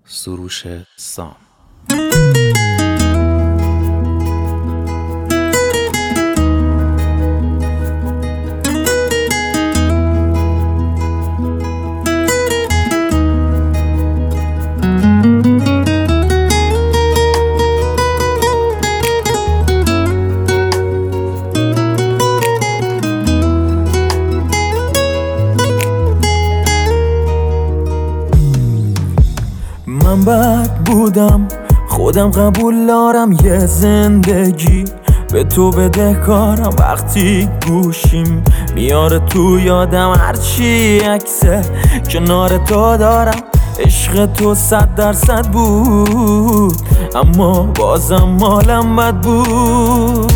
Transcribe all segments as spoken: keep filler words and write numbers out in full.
سروش سام. من بد بودم، خودم قبول دارم، یه زندگی به تو بدهکارم. وقتی گوشیم میاره تو یادم هرچی عکسه کنار تو دارم. عشق تو صد درصد بود، اما بازم حالم بد بود.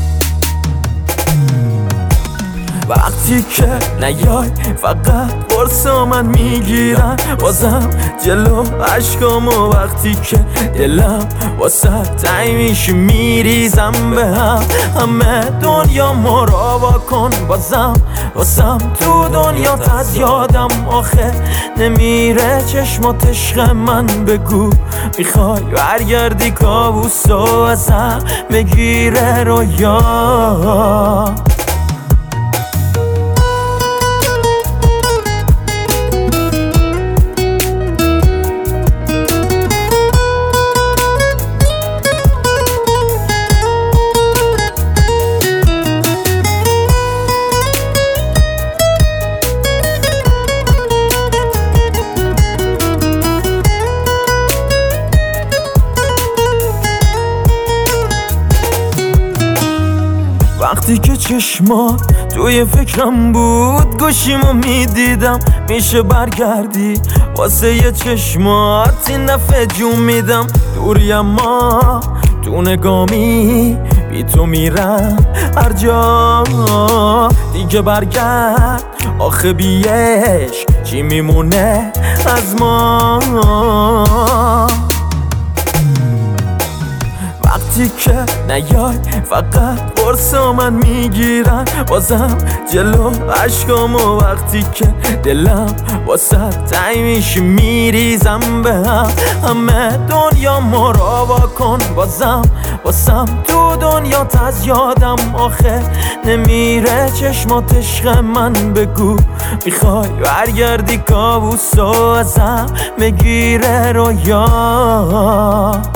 وقتی که نیای فقط قرصا من میگیرن، بازم جلو عشقامو وقتی که دلم واسه تنگ میشه میریزم به هم. همه دنیا مرا کن، بازم واسم تو دنیا از یادم آخه نمیره چشمات عشق من. بگو میخوای برگردی کابوسو ازم بگیره رویا. وقتی که چشمات توی فکرم بود، گوشیمو میدیدم میشه برگردی واسه یه چشمات این دفعه جون میدم. دوری اما تو نگامی بی تو میرم هر جا دیگه. برگرد آخه بی عشق چی میمونه از ما؟ وقتی که نیای فقط قرصا من میگیرن، بازم جلو عشقامو وقتی که دلم واسه تنگ میشه میریزم به هم. همه دنیا مرا کن، بازم واسم تو دنیا از یادم آخه نمیره چشمات عشق من. بگو میخوای برگردی کابوسو ازم بگیره رویا.